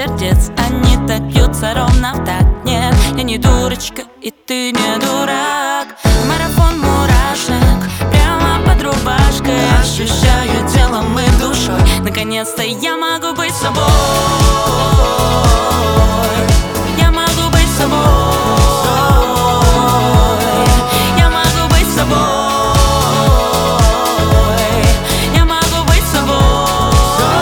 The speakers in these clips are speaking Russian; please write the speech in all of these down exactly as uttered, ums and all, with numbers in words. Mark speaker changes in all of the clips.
Speaker 1: сердец, они так бьются ровно в такт. Нет, я не дурочка, и ты не дурак. Марафон мурашек прямо под рубашкой. Ощущаю телом и душой. Наконец-то я могу быть собой. Я могу быть собой. Я могу быть собой. Я могу быть собой.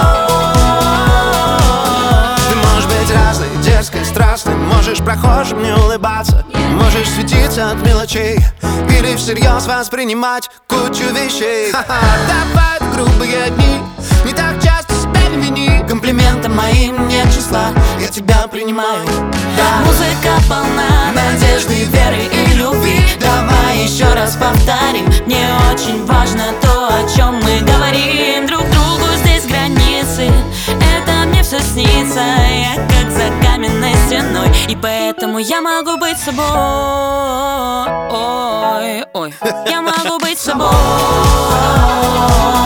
Speaker 2: Ты можешь быть разной, дерзкой, страстной. Можешь прохожим не улыбаться. Можешь светиться от мелочей или всерьез воспринимать кучу вещей. Давай грубые дни, не так часто себя не вини. Комплиментам моим нет числа, я тебя принимаю, да.
Speaker 1: Музыка полна надежды, веры и любви. Давай еще раз повторим. Мне очень важно то, о чем мы говорим друг другу. Здесь границы, это мне все снится. Я как за каменной стеной, и поэтому я могу быть собой. Ой, ой, я могу быть собой.